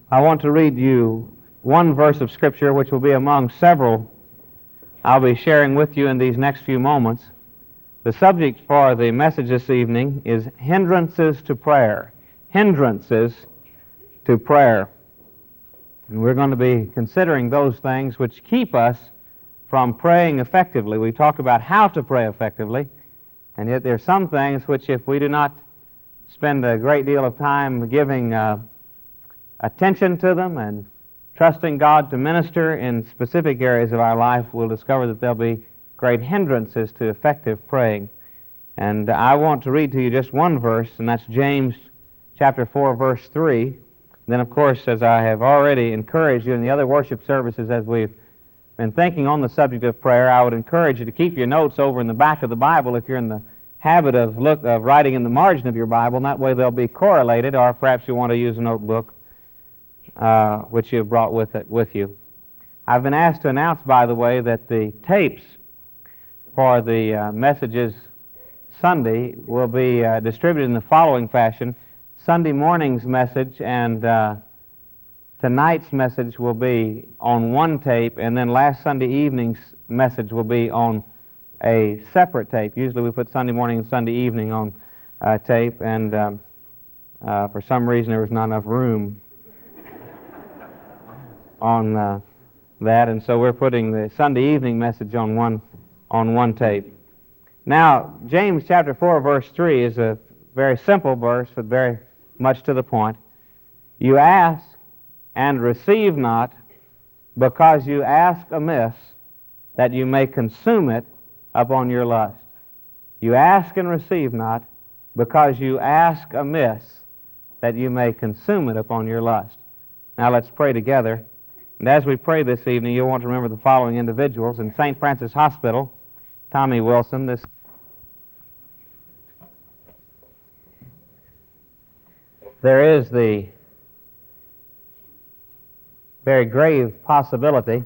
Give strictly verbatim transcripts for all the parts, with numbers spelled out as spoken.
I want to read you one verse of Scripture which will be among several I'll be sharing with you in these next few moments. The subject for the message this evening is hindrances to prayer. Hindrances to prayer. And we're going to be considering those things which keep us from praying effectively. We talked about how to pray effectively, and yet there are some things which, if we do not spend a great deal of time giving uh, attention to them and trusting God to minister in specific areas of our life, we'll discover that there'll be great hindrances to effective praying. And I want to read to you just one verse, and that's James chapter four, verse three. Then, of course, as I have already encouraged you in the other worship services as we've been thinking on the subject of prayer, I would encourage you to keep your notes over in the back of the Bible if you're in the habit of, look, of writing in the margin of your Bible, and that way they'll be correlated, or perhaps you want to use a notebook uh, which you've brought with it with you. I've been asked to announce, by the way, that the tapes for the uh, messages Sunday will be uh, distributed in the following fashion. Sunday morning's message and uh, tonight's message will be on one tape, and then last Sunday evening's message will be on a separate tape. Usually we put Sunday morning and Sunday evening on uh, tape, and um, uh, for some reason there was not enough room on uh, that, and so we're putting the Sunday evening message on one on one tape. Now, James chapter four, verse three is a very simple verse, but very much to the point. You ask and receive not, because you ask amiss, that you may consume it upon your lust. You ask and receive not, because you ask amiss, that you may consume it upon your lust. Now let's pray together. And as we pray this evening, you'll want to remember the following individuals. In Saint Francis Hospital, Tommy Wilson, this there is the very grave possibility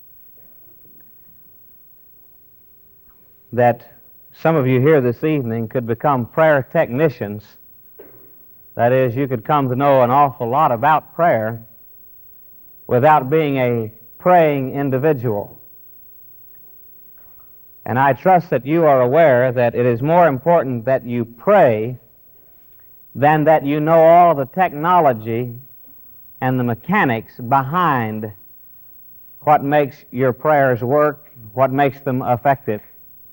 that some of you here this evening could become prayer technicians. That is, you could come to know an awful lot about prayer without being a praying individual. And I trust that you are aware that it is more important that you pray than that you know all the technology and the mechanics behind what makes your prayers work, what makes them effective.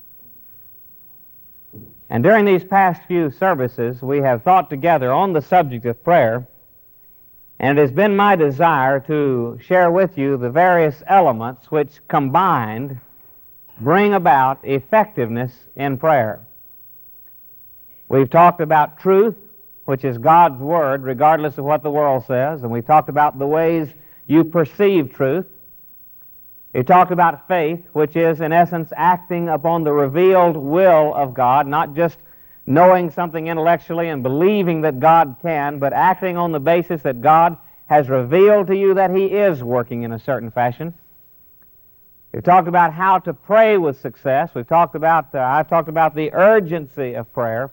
And during these past few services, we have thought together on the subject of prayer, and it has been my desire to share with you the various elements which combined bring about effectiveness in prayer. We've talked about truth, which is God's Word, regardless of what the world says, and we talked about the ways you perceive truth. We talked about faith, which is, in essence, acting upon the revealed will of God, not just knowing something intellectually and believing that God can, but acting on the basis that God has revealed to you that He is working in a certain fashion. We've talked about how to pray with success. We've talked about, uh, I've talked about the urgency of prayer.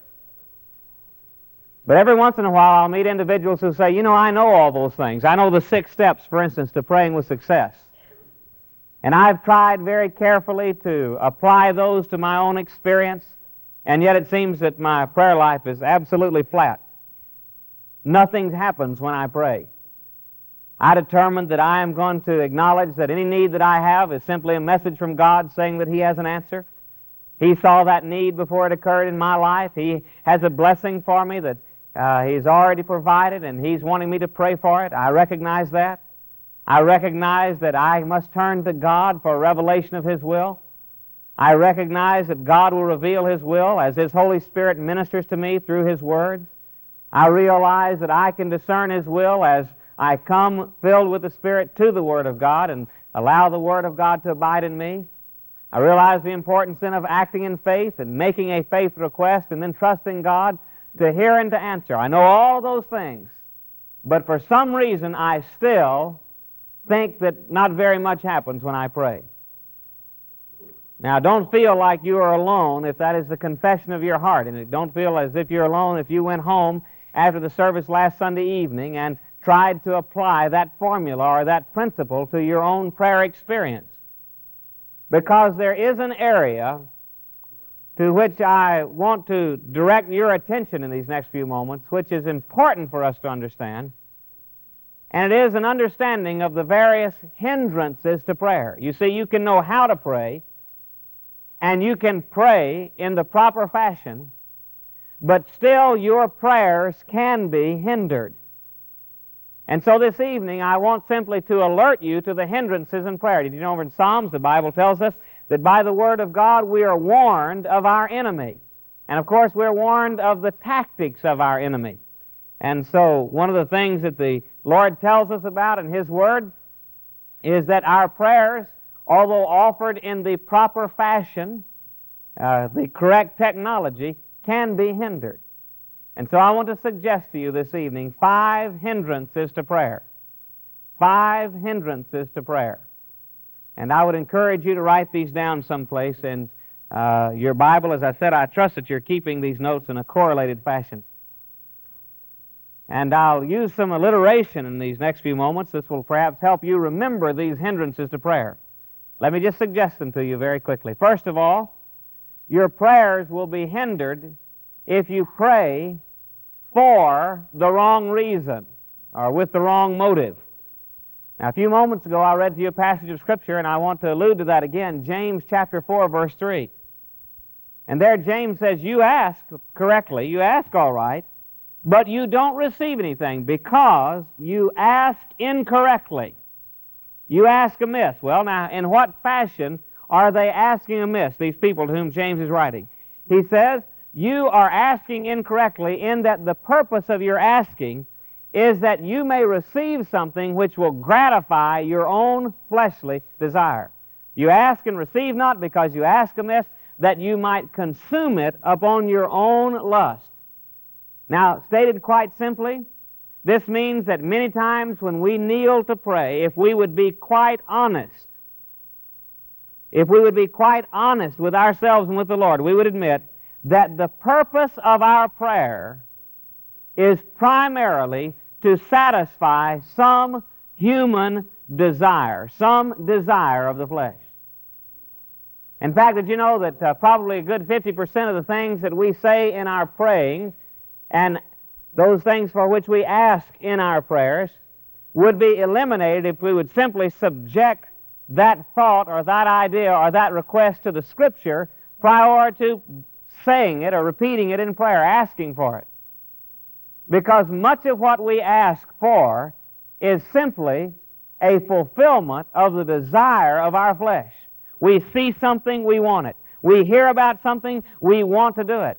But every once in a while I'll meet individuals who say, you know, I know all those things. I know the six steps, for instance, to praying with success. And I've tried very carefully to apply those to my own experience, and yet it seems that my prayer life is absolutely flat. Nothing happens when I pray. I determined that I am going to acknowledge that any need that I have is simply a message from God saying that He has an answer. He saw that need before it occurred in my life. He has a blessing for me that uh, He's already provided, and He's wanting me to pray for it. I recognize that. I recognize that I must turn to God for a revelation of His will. I recognize that God will reveal His will as His Holy Spirit ministers to me through His Word. I realize that I can discern His will as I come filled with the Spirit to the Word of God and allow the Word of God to abide in me. I realize the importance then of acting in faith and making a faith request and then trusting God to hear and to answer. I know all those things, but for some reason I still think that not very much happens when I pray. Now, don't feel like you are alone if that is the confession of your heart, and don't feel as if you're alone if you went home after the service last Sunday evening and tried to apply that formula or that principle to your own prayer experience. Because there is an area to which I want to direct your attention in these next few moments, which is important for us to understand, and it is an understanding of the various hindrances to prayer. You see, you can know how to pray, and you can pray in the proper fashion, but still your prayers can be hindered. And so this evening I want simply to alert you to the hindrances in prayer. Did you know over in Psalms the Bible tells us that by the Word of God we are warned of our enemy. And of course we're warned of the tactics of our enemy. And so one of the things that the Lord tells us about in His Word is that our prayers, although offered in the proper fashion, uh, the correct technology, can be hindered. And so I want to suggest to you this evening five hindrances to prayer. Five hindrances to prayer. And I would encourage you to write these down someplace in uh, your Bible. As I said, I trust that you're keeping these notes in a correlated fashion. And I'll use some alliteration in these next few moments. This will perhaps help you remember these hindrances to prayer. Let me just suggest them to you very quickly. First of all, your prayers will be hindered if you pray for the wrong reason or with the wrong motive. Now, a few moments ago, I read to you a passage of Scripture, and I want to allude to that again, James chapter four, verse three. And there James says, you ask correctly, you ask all right, but you don't receive anything because you ask incorrectly. You ask amiss. Well, now, in what fashion are they asking amiss, these people to whom James is writing? He says, you are asking incorrectly in that the purpose of your asking is that you may receive something which will gratify your own fleshly desire. You ask and receive not because you ask amiss, that you might consume it upon your own lust. Now, stated quite simply, this means that many times when we kneel to pray, if we would be quite honest, if we would be quite honest with ourselves and with the Lord, we would admit that the purpose of our prayer is primarily to satisfy some human desire, some desire of the flesh. In fact, did you know that uh, probably a good fifty percent of the things that we say in our praying and those things for which we ask in our prayers would be eliminated if we would simply subject that thought or that idea or that request to the Scripture prior to saying it or repeating it in prayer, asking for it. Because much of what we ask for is simply a fulfillment of the desire of our flesh. We see something, we want it. We hear about something, we want to do it.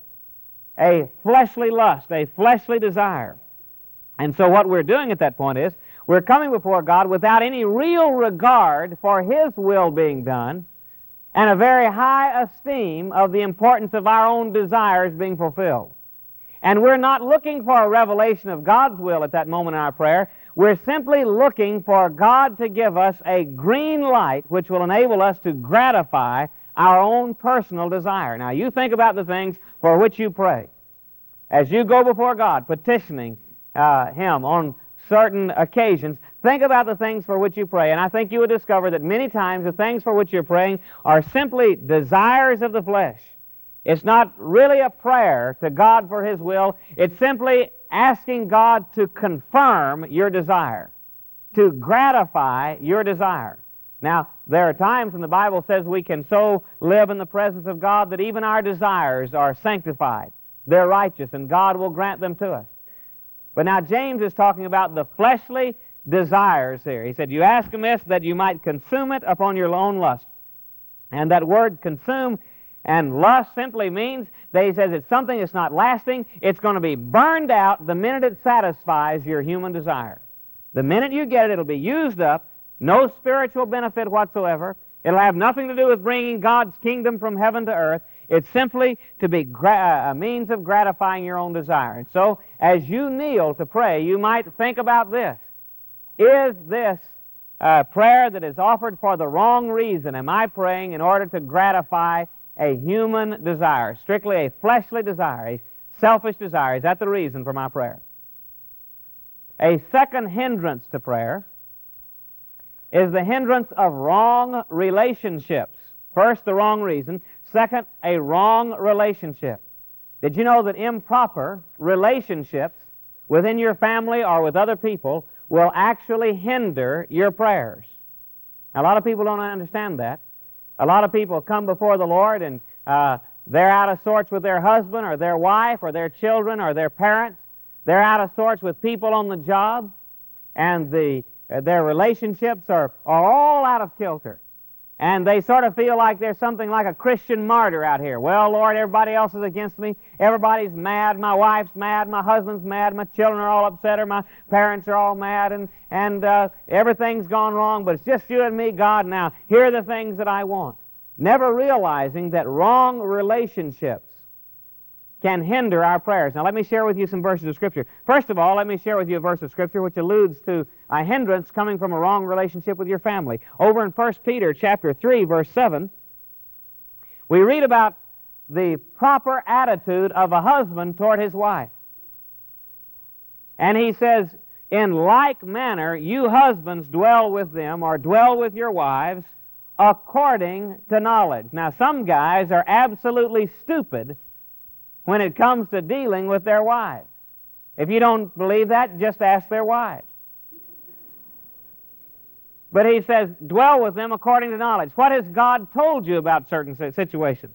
A fleshly lust, a fleshly desire. And so what we're doing at that point is we're coming before God without any real regard for His will being done and a very high esteem of the importance of our own desires being fulfilled. And we're not looking for a revelation of God's will at that moment in our prayer. We're simply looking for God to give us a green light which will enable us to gratify our own personal desire. Now, you think about the things for which you pray. As you go before God, petitioning uh, Him on certain occasions, think about the things for which you pray. And I think you would discover that many times the things for which you're praying are simply desires of the flesh. It's not really a prayer to God for His will. It's simply asking God to confirm your desire, to gratify your desire. Now, there are times when the Bible says we can so live in the presence of God that even our desires are sanctified. They're righteous, and God will grant them to us. But now James is talking about the fleshly desires here. He said, you ask amiss that you might consume it upon your own lust. And that word consume and lust simply means that he says it's something that's not lasting. It's going to be burned out the minute it satisfies your human desire. The minute you get it, it'll be used up. No spiritual benefit whatsoever. It'll have nothing to do with bringing God's kingdom from heaven to earth. It's simply to be gra- a means of gratifying your own desire. And so, as you kneel to pray, you might think about this. Is this a prayer that is offered for the wrong reason? Am I praying in order to gratify a human desire, strictly a fleshly desire, a selfish desire? Is that the reason for my prayer? A second hindrance to prayer is the hindrance of wrong relationships. First, the wrong reason. Second, a wrong relationship. Did you know that improper relationships within your family or with other people will actually hinder your prayers? Now, a lot of people don't understand that. A lot of people come before the Lord and uh, they're out of sorts with their husband or their wife or their children or their parents. They're out of sorts with people on the job, and the, uh, their relationships are, are all out of kilter. And they sort of feel like there's something like a Christian martyr out here. Well, Lord, everybody else is against me. Everybody's mad. My wife's mad. My husband's mad. My children are all upset, or my parents are all mad, and, and uh, everything's gone wrong, but it's just you and me, God, now. Here are the things that I want. Never realizing that wrong relationships can hinder our prayers. Now, let me share with you some verses of Scripture. First of all, let me share with you a verse of Scripture which alludes to a hindrance coming from a wrong relationship with your family. Over in First Peter chapter three, verse seven, we read about the proper attitude of a husband toward his wife. And he says, in like manner, you husbands dwell with them, or dwell with your wives, according to knowledge. Now, some guys are absolutely stupid when it comes to dealing with their wives. If you don't believe that, just ask their wives. But he says, dwell with them according to knowledge. What has God told you about certain situations?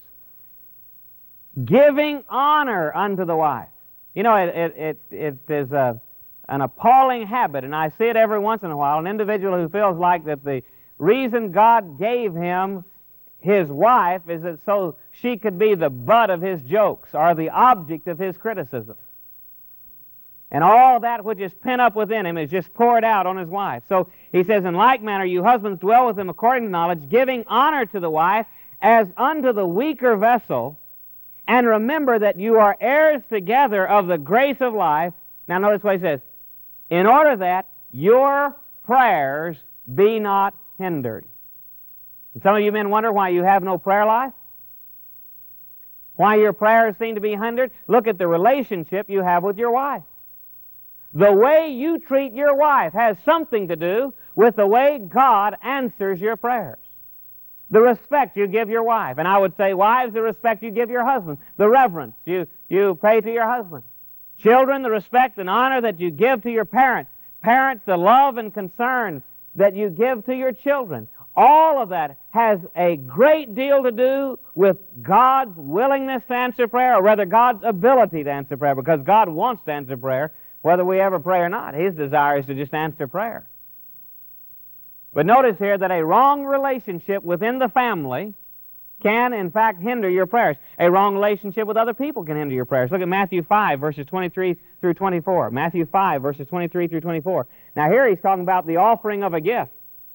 Giving honor unto the wife. You know, it, it, it, it is a, an appalling habit, and I see it every once in a while, an individual who feels like that the reason God gave him his wife is that so she could be the butt of his jokes or the object of his criticism. And all that which is pent up within him is just poured out on his wife. So he says, in like manner, you husbands dwell with them according to knowledge, giving honor to the wife as unto the weaker vessel, and remember that you are heirs together of the grace of life. Now notice what he says, in order that your prayers be not hindered. And some of you men wonder why you have no prayer life? Why your prayers seem to be hindered? Look at the relationship you have with your wife. The way you treat your wife has something to do with the way God answers your prayers. The respect you give your wife. And I would say, wives, the respect you give your husband. The reverence you, you pay to your husband. Children, the respect and honor that you give to your parents. Parents, the love and concern that you give to your children. All of that has a great deal to do with God's willingness to answer prayer, or rather God's ability to answer prayer, because God wants to answer prayer whether we ever pray or not. His desire is to just answer prayer. But notice here that a wrong relationship within the family can, in fact, hinder your prayers. A wrong relationship with other people can hinder your prayers. Look at Matthew five, verses twenty-three through twenty-four. Matthew five, verses twenty-three through twenty-four. Now here he's talking about the offering of a gift.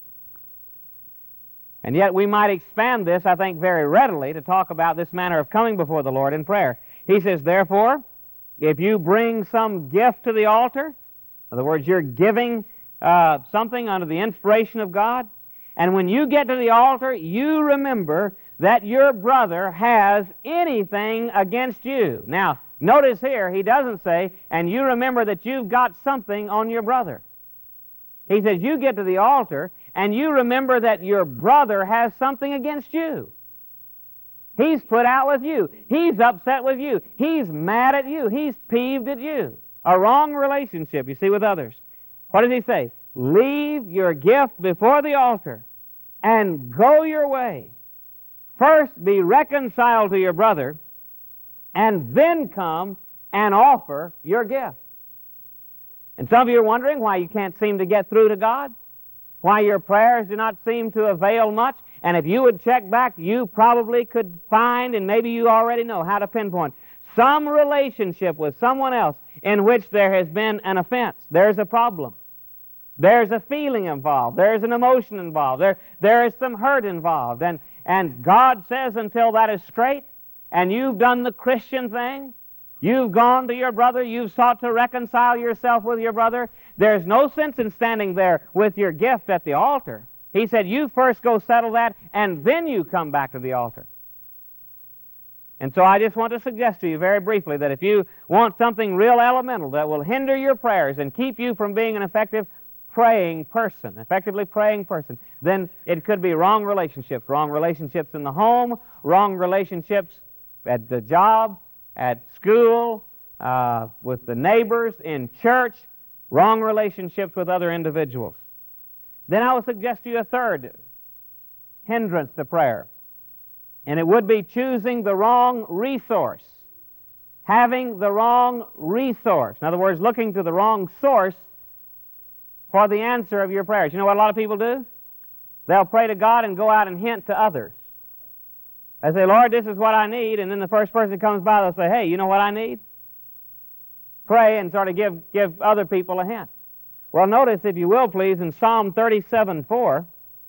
And yet we might expand this, I think, very readily to talk about this manner of coming before the Lord in prayer. He says, therefore, if you bring some gift to the altar, in other words, you're giving uh, something under the inspiration of God, and when you get to the altar, you remember that your brother has anything against you. Now, notice here, he doesn't say, and you remember that you've got something on your brother. He says, you get to the altar, and you remember that your brother has something against you. He's put out with you. He's upset with you. He's mad at you. He's peeved at you. A wrong relationship, you see, with others. What does he say? Leave your gift before the altar and go your way. First be reconciled to your brother, and then come and offer your gift. And some of you are wondering why you can't seem to get through to God, why your prayers do not seem to avail much. And if you would check back, you probably could find, and maybe you already know how to pinpoint, some relationship with someone else in which there has been an offense. There's a problem. There's a feeling involved. There's an emotion involved. There, there is some hurt involved. And, and God says until that is straight, and you've done the Christian thing, you've gone to your brother, you've sought to reconcile yourself with your brother, there's no sense in standing there with your gift at the altar. He said, you first go settle that, and then you come back to the altar. And so I just want to suggest to you very briefly that if you want something real elemental that will hinder your prayers and keep you from being an effective praying person, effectively praying person, then it could be wrong relationships, wrong relationships in the home, wrong relationships at the job, at school, uh, with the neighbors, in church, wrong relationships with other individuals. Then I will suggest to you a third hindrance to prayer, and it would be choosing the wrong resource, having the wrong resource. In other words, looking to the wrong source for the answer of your prayers. You know what a lot of people do? They'll pray to God and go out and hint to others. They say, Lord, this is what I need, and then the first person that comes by, they'll say, hey, you know what I need? Pray and sort of give, give other people a hint. Well, notice, if you will, please, in Psalm thirty-seven four,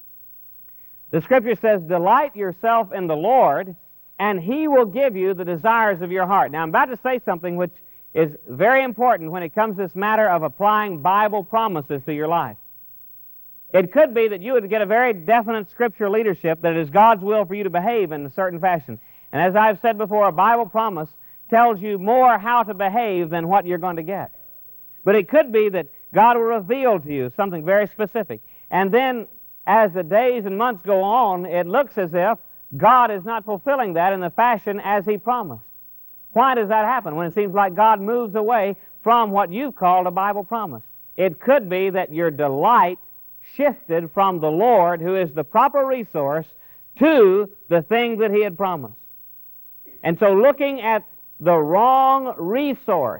the Scripture says, delight yourself in the Lord, and He will give you the desires of your heart. Now, I'm about to say something which is very important when it comes to this matter of applying Bible promises to your life. It could be that you would get a very definite Scripture leadership that it is God's will for you to behave in a certain fashion. And as I've said before, a Bible promise tells you more how to behave than what you're going to get. But it could be that God will reveal to you something very specific. And then, as the days and months go on, it looks as if God is not fulfilling that in the fashion as He promised. Why does that happen when it seems like God moves away from what you've called a Bible promise? It could be that your delight shifted from the Lord, who is the proper resource, to the thing that He had promised. And so looking at the wrong resource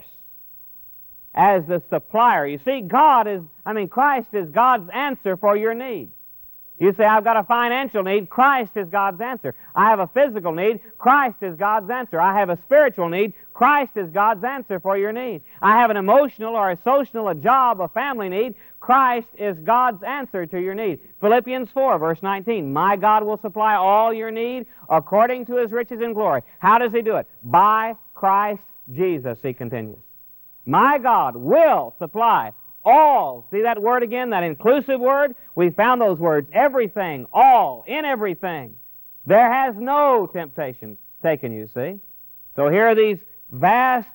as the supplier. You see, God is, I mean, Christ is God's answer for your need. You say, I've got a financial need. Christ is God's answer. I have a physical need. Christ is God's answer. I have a spiritual need. Christ is God's answer for your need. I have an emotional or a social, a job, a family need. Christ is God's answer to your need. Philippians four, verse nineteen, my God will supply all your need according to His riches in glory. How does He do it? By Christ Jesus, he continues. My God will supply all. See that word again, that inclusive word? We found those words. Everything, all, in everything. There has no temptation taken you, see? So here are these vast,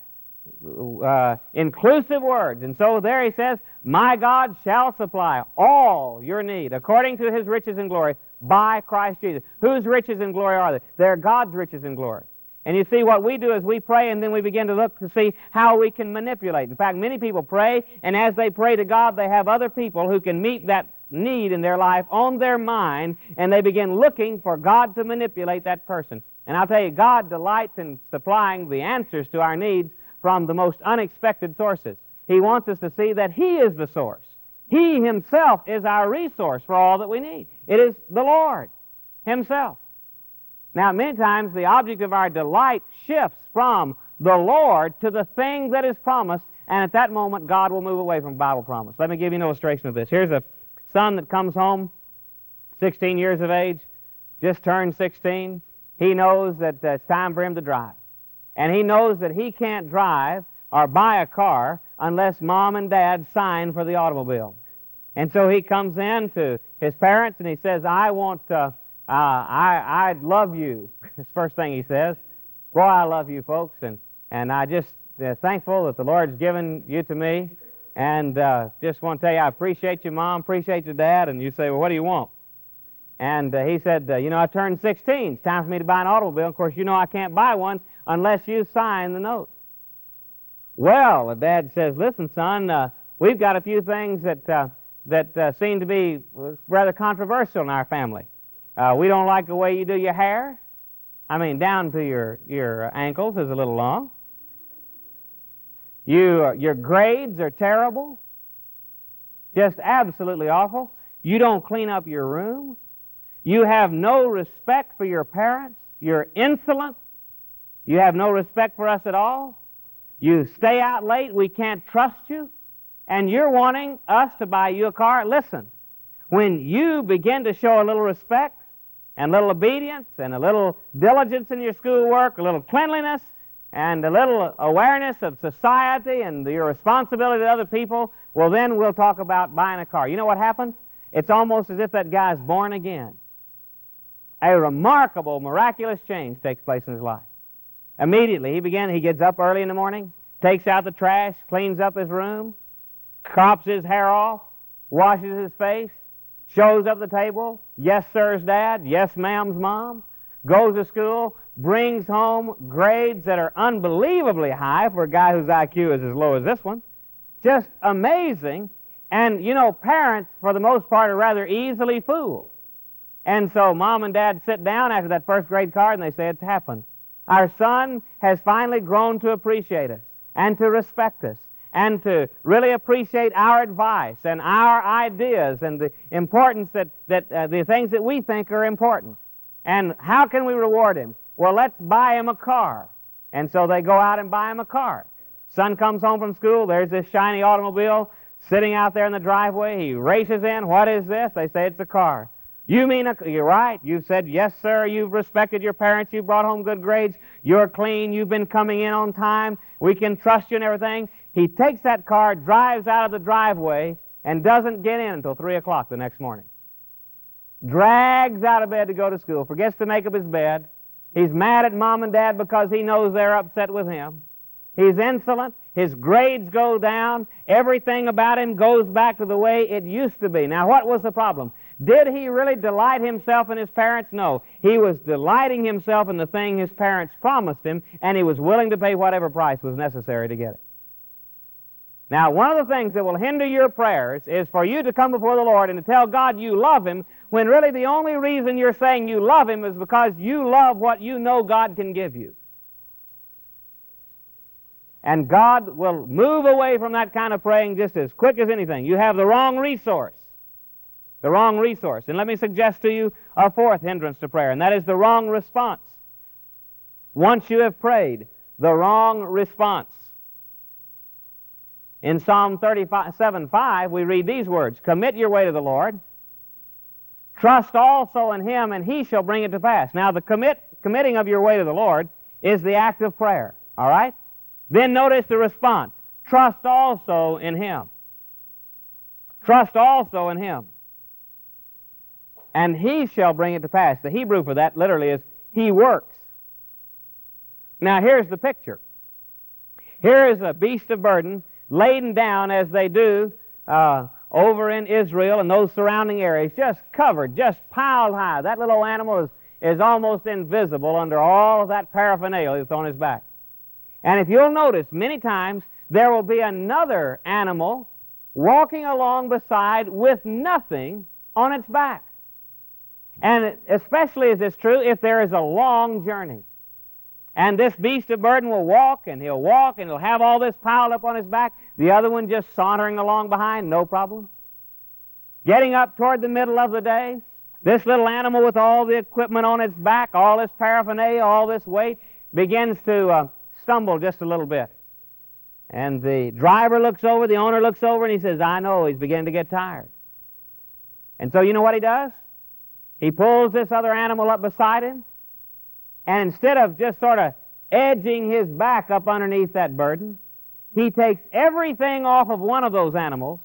uh, inclusive words. And so there he says, my God shall supply all your need according to His riches and glory by Christ Jesus. Whose riches and glory are they? They're God's riches and glory. And you see, what we do is we pray, and then we begin to look to see how we can manipulate. In fact, many people pray, and as they pray to God, they have other people who can meet that need in their life on their mind, and they begin looking for God to manipulate that person. And I'll tell you, God delights in supplying the answers to our needs from the most unexpected sources. He wants us to see that He is the source. He Himself is our resource for all that we need. It is the Lord Himself. Now, many times the object of our delight shifts from the Lord to the thing that is promised, and at that moment God will move away from Bible promise. Let me give you an illustration of this. Here's a son that comes home, sixteen years of age, just turned sixteen. He knows that uh, it's time for him to drive. And he knows that he can't drive or buy a car unless mom and dad sign for the automobile. And so he comes in to his parents and he says, I want... Uh, Uh, I, I love you. It's the first thing he says. Boy, I love you folks, and, and I just uh, thankful that the Lord's given you to me, and uh, just want to tell you I appreciate you, Mom, appreciate your dad, and you say, well, what do you want? And uh, he said, uh, you know, I turned sixteen. It's time for me to buy an automobile. Of course, you know I can't buy one unless you sign the note. Well, the dad says, listen, son, uh, we've got a few things that, uh, that uh, seem to be rather controversial in our family. Uh, we don't like the way you do your hair. I mean, down to your, your ankles is a little long. You, uh, your grades are terrible. Just absolutely awful. You don't clean up your room. You have no respect for your parents. You're insolent. You have no respect for us at all. You stay out late. We can't trust you. And you're wanting us to buy you a car. Listen, when you begin to show a little respect and a little obedience and a little diligence in your schoolwork, a little cleanliness, and a little awareness of society and your responsibility to other people, well, then we'll talk about buying a car. You know what happens? It's almost as if that guy's born again. A remarkable, miraculous change takes place in his life. Immediately, he began, he gets up early in the morning, takes out the trash, cleans up his room, crops his hair off, washes his face, shows up at the table, yes, sir's dad, yes, ma'am's mom, goes to school, brings home grades that are unbelievably high for a guy whose I Q is as low as this one. Just amazing. And, you know, parents, for the most part, are rather easily fooled. And so mom and dad sit down after that first grade card and they say, it's happened. Our son has finally grown to appreciate us and to respect us and to really appreciate our advice and our ideas and the importance that, that uh, the things that we think are important. And how can we reward him? Well, let's buy him a car. And so they go out and buy him a car. Son comes home from school. There's this shiny automobile sitting out there in the driveway. He races in. What is this? They say it's a car. You mean a, you're right. You've said, yes, sir. You've respected your parents. You've brought home good grades. You're clean. You've been coming in on time. We can trust you and everything. He takes that car, drives out of the driveway, and doesn't get in until three o'clock the next morning. Drags out of bed to go to school, forgets to make up his bed. He's mad at mom and dad because he knows they're upset with him. He's insolent. His grades go down. Everything about him goes back to the way it used to be. Now, what was the problem? Did he really delight himself in his parents? No. He was delighting himself in the thing his parents promised him, and he was willing to pay whatever price was necessary to get it. Now, one of the things that will hinder your prayers is for you to come before the Lord and to tell God you love Him, when really the only reason you're saying you love Him is because you love what you know God can give you. And God will move away from that kind of praying just as quick as anything. You have the wrong resource. The wrong resource. And let me suggest to you a fourth hindrance to prayer, and that is the wrong response. Once you have prayed, the wrong response. In Psalm thirty-seven five, we read these words, commit your way to the Lord, trust also in Him, and He shall bring it to pass. Now, the commit, committing of your way to the Lord is the act of prayer, all right? Then notice the response, trust also in Him. Trust also in Him. And He shall bring it to pass. The Hebrew for that literally is, He works. Now, here's the picture. Here is a beast of burden laden down as they do uh, over in Israel and those surrounding areas, just covered, just piled high. That little animal is, is almost invisible under all of that paraphernalia that's on his back. And if you'll notice, many times there will be another animal walking along beside with nothing on its back. And especially is this true if there is a long journey. And this beast of burden will walk, and he'll walk, and he'll have all this piled up on his back. The other one just sauntering along behind, no problem. Getting up toward the middle of the day, this little animal with all the equipment on its back, all this paraphernalia, all this weight, begins to uh, stumble just a little bit. And the driver looks over, the owner looks over, and he says, I know, he's beginning to get tired. And so you know what he does? He pulls this other animal up beside him, and instead of just sort of edging his back up underneath that burden, he takes everything off of one of those animals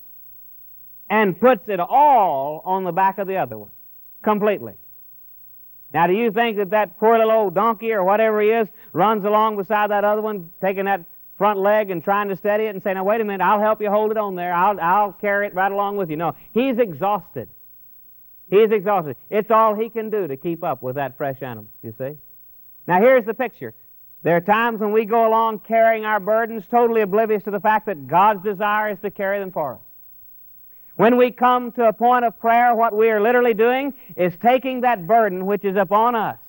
and puts it all on the back of the other one, completely. Now, do you think that that poor little old donkey or whatever he is runs along beside that other one, taking that front leg and trying to steady it and say, now, wait a minute, I'll help you hold it on there. I'll, I'll carry it right along with you. No, he's exhausted. He's exhausted. It's all he can do to keep up with that fresh animal, you see. Now, here's the picture. There are times when we go along carrying our burdens totally oblivious to the fact that God's desire is to carry them for us. When we come to a point of prayer, what we are literally doing is taking that burden which is upon us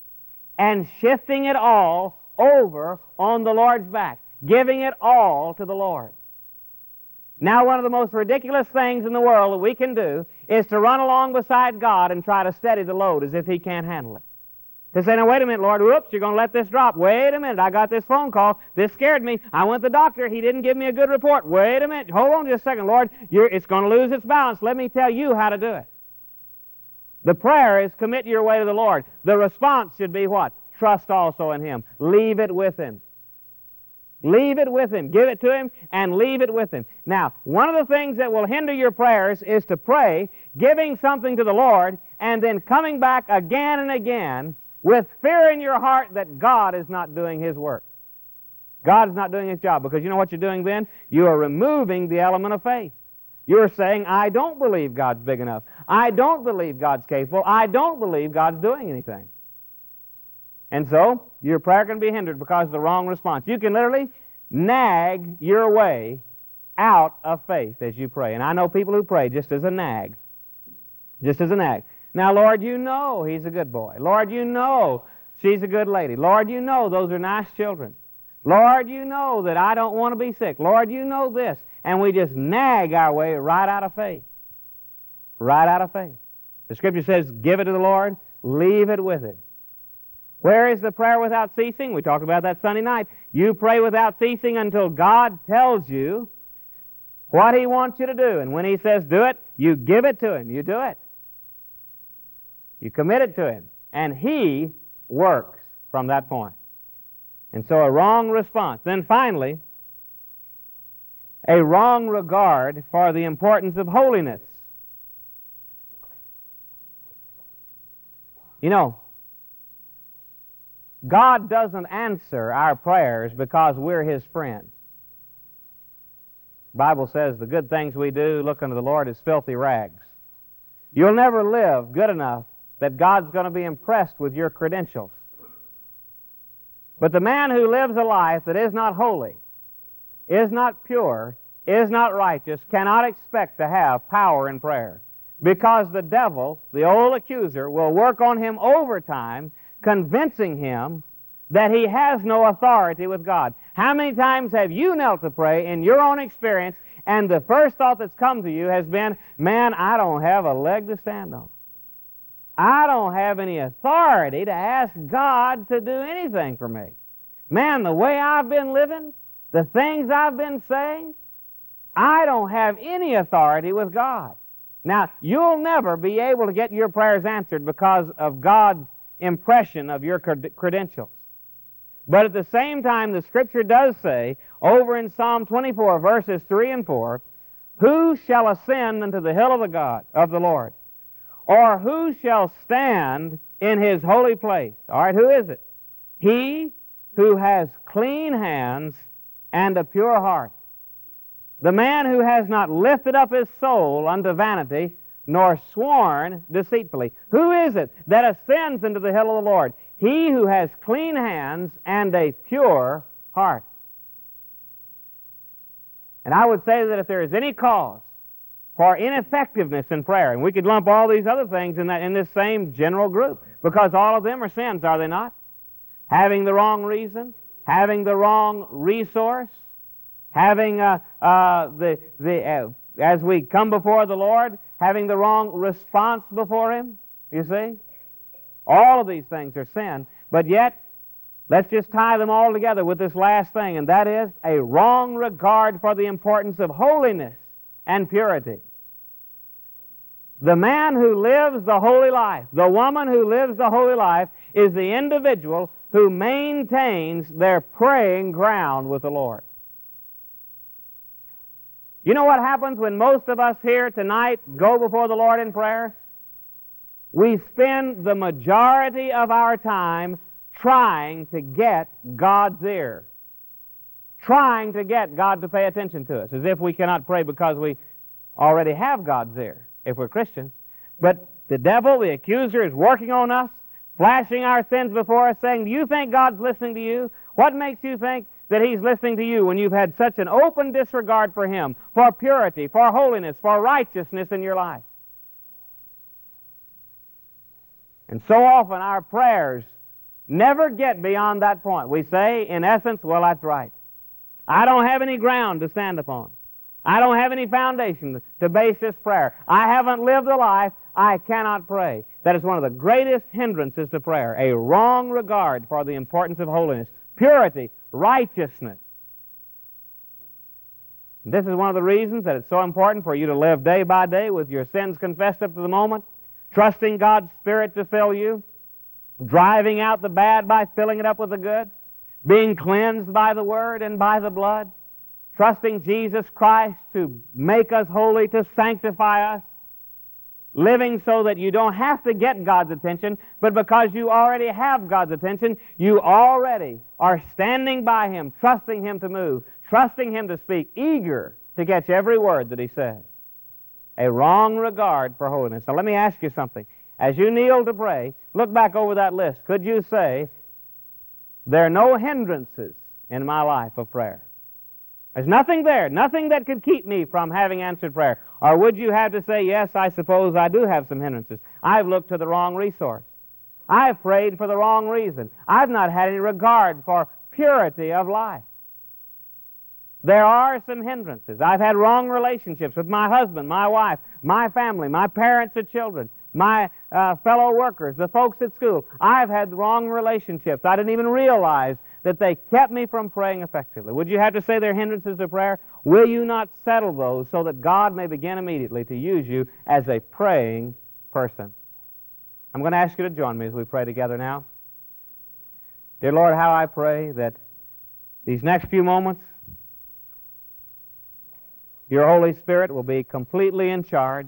and shifting it all over on the Lord's back, giving it all to the Lord. Now, one of the most ridiculous things in the world that we can do is to run along beside God and try to steady the load as if He can't handle it. To say, now, wait a minute, Lord, whoops, you're going to let this drop. Wait a minute, I got this phone call. This scared me. I went to the doctor. He didn't give me a good report. Wait a minute. Hold on just a second, Lord. You're, it's going to lose its balance. Let me tell you how to do it. The prayer is commit your way to the Lord. The response should be what? Trust also in Him. Leave it with Him. Leave it with Him. Give it to Him and leave it with Him. Now, one of the things that will hinder your prayers is to pray, giving something to the Lord, and then coming back again and again with fear in your heart that God is not doing His work. God is not doing His job, because you know what you're doing then? You are removing the element of faith. You're saying, I don't believe God's big enough. I don't believe God's capable. I don't believe God's doing anything. And so, your prayer can be hindered because of the wrong response. You can literally nag your way out of faith as you pray. And I know people who pray just as a nag. Just as a nag. Now, Lord, you know he's a good boy. Lord, you know she's a good lady. Lord, you know those are nice children. Lord, you know that I don't want to be sick. Lord, you know this. And we just nag our way right out of faith. Right out of faith. The Scripture says, give it to the Lord, leave it with it. Where is the prayer without ceasing? We talked about that Sunday night. You pray without ceasing until God tells you what He wants you to do. And when He says do it, you give it to Him. You do it. You commit it to Him. And He works from that point. And so a wrong response. Then finally, a wrong regard for the importance of holiness. You know, God doesn't answer our prayers because we're His friends. The Bible says the good things we do look unto the Lord as filthy rags. You'll never live good enough that God's going to be impressed with your credentials. But the man who lives a life that is not holy, is not pure, is not righteous, cannot expect to have power in prayer. Because the devil, the old accuser, will work on him overtime, convincing him that he has no authority with God. How many times have you knelt to pray in your own experience, and the first thought that's come to you has been, man, I don't have a leg to stand on. I don't have any authority to ask God to do anything for me. Man, the way I've been living, the things I've been saying, I don't have any authority with God. Now, you'll never be able to get your prayers answered because of God's impression of your credentials. But at the same time, the Scripture does say, over in Psalm twenty-four, verses three and four, who shall ascend unto the hill of the God of the Lord? Or who shall stand in His holy place? All right, who is it? He who has clean hands and a pure heart. The man who has not lifted up his soul unto vanity, nor sworn deceitfully. Who is it that ascends into the hill of the Lord? He who has clean hands and a pure heart. And I would say that if there is any cause for ineffectiveness in prayer, and we could lump all these other things in that in this same general group, because all of them are sins, are they not? Having the wrong reason, having the wrong resource, having uh, uh, the the uh, as we come before the Lord, having the wrong response before Him. You see, all of these things are sin. But yet, let's just tie them all together with this last thing, and that is a wrong regard for the importance of holiness and purity. The man who lives the holy life, the woman who lives the holy life, is the individual who maintains their praying ground with the Lord. You know what happens when most of us here tonight go before the Lord in prayer? We spend the majority of our time trying to get God's ear, trying to get God to pay attention to us, as if we cannot pray because we already have God's ear, if we're Christians. But the devil, the accuser, is working on us, flashing our sins before us, saying, do you think God's listening to you? What makes you think that He's listening to you when you've had such an open disregard for Him, for purity, for holiness, for righteousness in your life? And so often our prayers never get beyond that point. We say, in essence, well, that's right. I don't have any ground to stand upon. I don't have any foundation to base this prayer. I haven't lived a life. I cannot pray. That is one of the greatest hindrances to prayer, a wrong regard for the importance of holiness, purity, righteousness. And this is one of the reasons that it's so important for you to live day by day with your sins confessed up to the moment, trusting God's Spirit to fill you, driving out the bad by filling it up with the good, being cleansed by the Word and by the blood, trusting Jesus Christ to make us holy, to sanctify us. living so that you don't have to get God's attention, but because you already have God's attention, you already are standing by Him, trusting Him to move, trusting Him to speak, eager to catch every word that He says. A wrong regard for holiness. Now let me ask you something. As you kneel to pray, look back over that list. Could you say, there are no hindrances in my life of prayer? There's nothing there, nothing that could keep me from having answered prayer. Or would you have to say, yes, I suppose I do have some hindrances. I've looked to the wrong resource. I've prayed for the wrong reason. I've not had any regard for purity of life. There are some hindrances. I've had wrong relationships with my husband, my wife, my family, my parents or children, my uh, fellow workers, the folks at school. I've had wrong relationships. I didn't even realize that they kept me from praying effectively. Would you have to say they're hindrances to prayer? Will you not settle those so that God may begin immediately to use you as a praying person? I'm going to ask you to join me as we pray together now. Dear Lord, how I pray that these next few moments, your Holy Spirit will be completely in charge.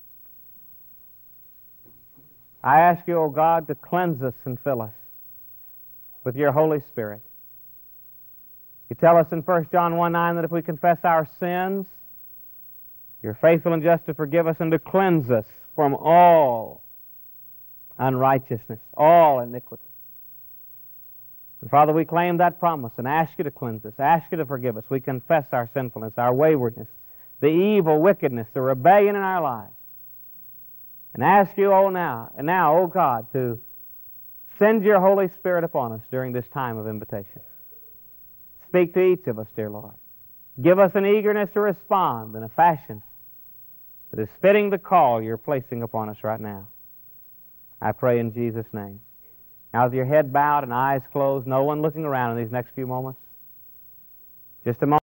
I ask you, O God, to cleanse us and fill us with your Holy Spirit. You tell us in First John one nine that if we confess our sins, you're faithful and just to forgive us and to cleanse us from all unrighteousness, all iniquity. And Father, we claim that promise and ask you to cleanse us, ask you to forgive us. We confess our sinfulness, our waywardness, the evil, wickedness, the rebellion in our lives. And ask you, oh now, and now, oh God, to send your Holy Spirit upon us during this time of invitation. Speak to each of us, dear Lord. Give us an eagerness to respond in a fashion that is fitting the call you're placing upon us right now. I pray in Jesus' name. Now with your head bowed and eyes closed, no one looking around in these next few moments, just a moment.